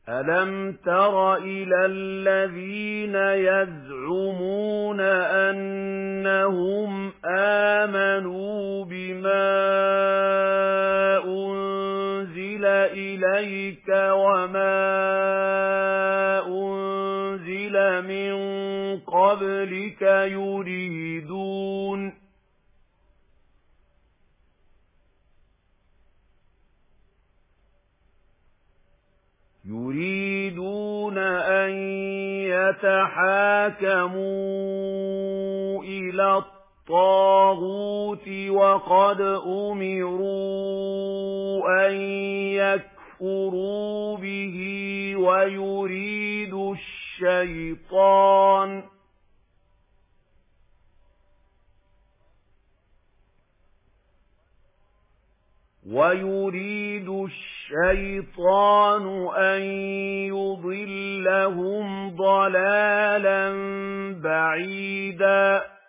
أَلَمْ تَرَ إِلَى الَّذِينَ يَزْعُمُونَ أَنَّهُمْ آمَنُوا بِمَا أُنْزِلَ إِلَيْكَ وَمَا أُنْزِلَ مِنْ قَبْلِكَ يريدون أن يتحاكموا إلى الطاغوت وقد أمروا أن يكفروا به ويريد الشيطان أن يضلهم ضلالا بعيدا